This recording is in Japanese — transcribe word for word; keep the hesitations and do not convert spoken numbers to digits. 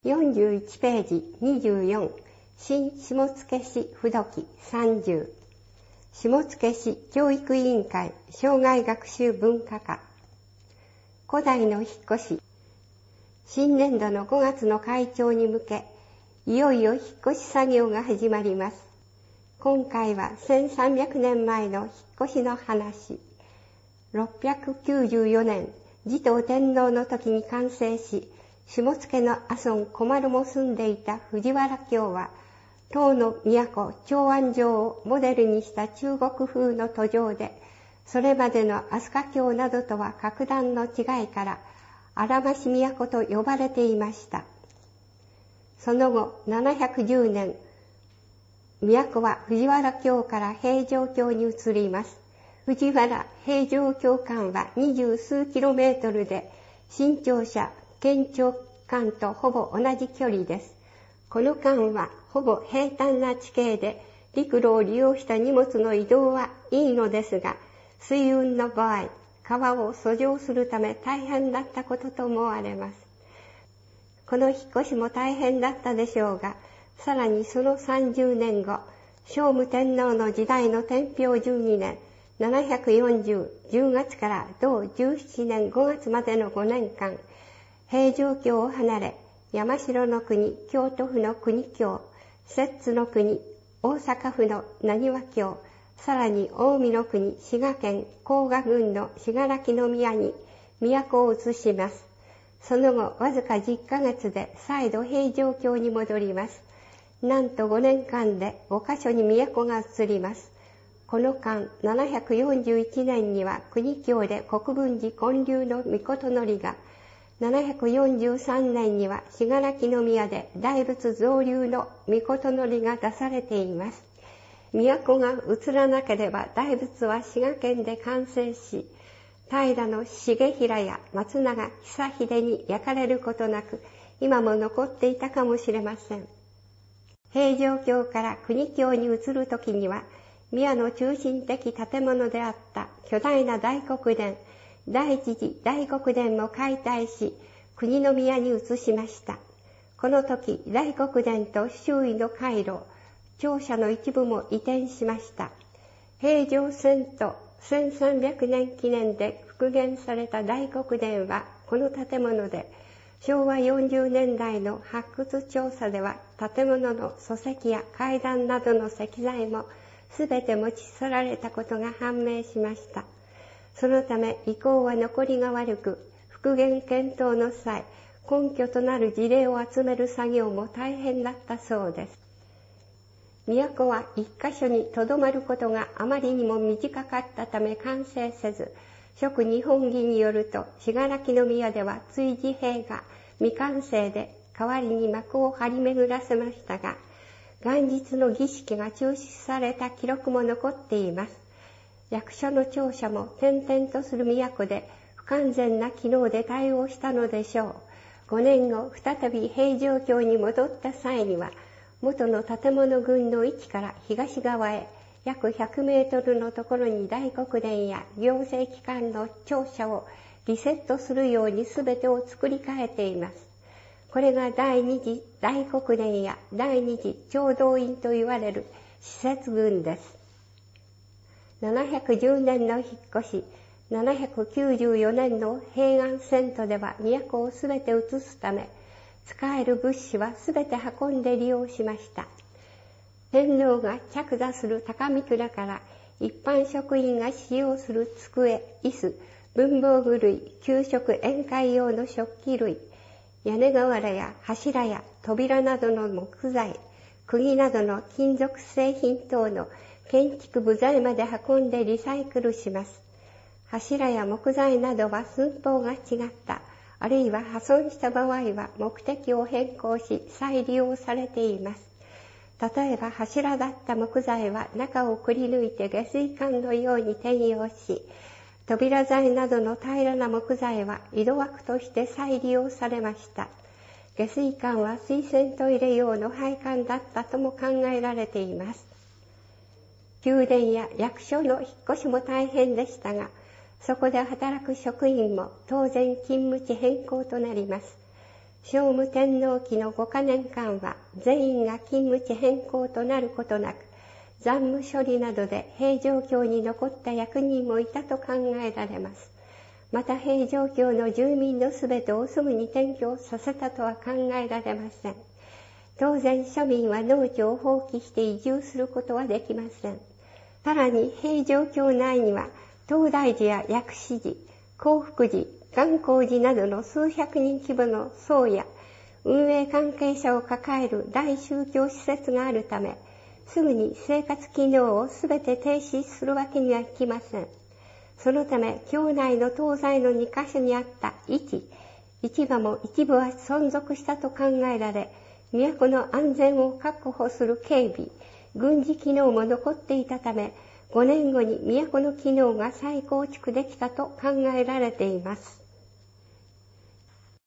よんじゅういちページにじゅうよん、新下野市不土記さんじゅう、下野市教育委員会生涯学習文化課。古代の引っ越し。新年度のごがつの開庁に向け、いよいよ引っ越し作業が始まります。今回はせんさんびゃくねんまえの引っ越しの話。ろっぴゃくきゅうじゅうよねん、持統天皇の時に完成し、下野の阿孫小丸も住んでいた藤原京は、唐の都長安城をモデルにした中国風の途上で、それまでの飛鳥京などとは格段の違いから、荒増都と呼ばれていました。その後、ななひゃくじゅうねん、都は藤原京から平城京に移ります。藤原平城京間は二十数キロメートルで、新庁舎、県庁間とほぼ同じ距離です。この間はほぼ平坦な地形で、陸路を利用した荷物の移動はいいのですが、水運の場合、川を遡上するため大変だったことと思われます。この引っ越しも大変だったでしょうが、さらにそのさんじゅうねんご、聖武天皇の時代の天平じゅうにねん、ななひゃくよんじゅう、じゅうがつから同じゅうななねんごがつまでのごねんかん、平城京を離れ、山城の国、京都府の国京、摂津の国、大阪府の浪速京、さらに近江の国、滋賀県甲賀郡の信楽宮に都を移します。その後、わずかじゅっかげつで再度平城京に戻ります。なんとごねんかんでごかしょに都が移ります。この間、ななひゃくよんじゅういちねんには国京で国分寺建立の御事則が、ななひゃくよんじゅうさんねんには信楽宮で大仏造立の御事則が出されています。都が移らなければ大仏は滋賀県で完成し、平重衡や松永久秀に焼かれることなく、今も残っていたかもしれません。平城京から国京に移るときには、宮の中心的建物であった巨大な大黒殿、第一次大黒殿も解体し、国の宮に移しました。この時、大黒殿と周囲の回廊、庁舎の一部も移転しました。平城遷都せんさんびゃくねん記念で復元された大黒殿はこの建物で、しょうわよんじゅうねんだいの発掘調査では建物の礎石や階段などの石材もすべて持ち去られたことが判明しました。そのため遺構は残りが悪く、復元検討の際、根拠となる事例を集める作業も大変だったそうです。都は一箇所に留まることがあまりにも短かったため完成せず、諸日本儀によると、信楽宮では追事兵が未完成で代わりに幕を張り巡らせましたが、元日の儀式が中止された記録も残っています。役所の庁舎も転々とする都で不完全な機能で対応したのでしょう。ごねんご、再び平城京に戻った際には、元の建物群の位置から東側へ約ひゃくメートルのところに大黒殿や行政機関の庁舎をリセットするように全てを作り変えています。これが第二次大黒殿や第二次長道院と言われる施設群です。ななひゃくじゅうねんの引っ越し、ななひゃくきゅうじゅうよねんの平安遷都では都をすべて移すため、使える物資はすべて運んで利用しました。天皇が着座する高御蔵から一般職員が使用する机、椅子、文房具類、給食宴会用の食器類、屋根瓦や柱や扉などの木材、釘などの金属製品等の建築部材まで運んでリサイクルします。柱や木材などは寸法が違った、あるいは破損した場合は目的を変更し再利用されています。例えば柱だった木材は中をくり抜いて下水管のように転用し、扉材などの平らな木材は井戸枠として再利用されました。下水管は水洗トイレ用の配管だったとも考えられています。宮殿や役所の引っ越しも大変でしたが、そこで働く職員も当然勤務地変更となります。 聖武天皇期のごかねんかんは全員が勤務地変更となることなく、残務処理などで平城京に残った役人もいたと考えられます。また平城京の住民のすべてをすぐに転居させたとは考えられません。当然庶民は農地を放棄して移住することはできません。さらに平城京内には東大寺や薬師寺、興福寺、元光寺などの数百人規模の僧や運営関係者を抱える大宗教施設があるため、すぐに生活機能をすべて停止するわけにはいきません。そのため、京内の東西のにカ所にあった市、市場も一部は存続したと考えられ、都の安全を確保する警備、軍事機能も残っていたため、ごねんごに都の機能が再構築できたと考えられています。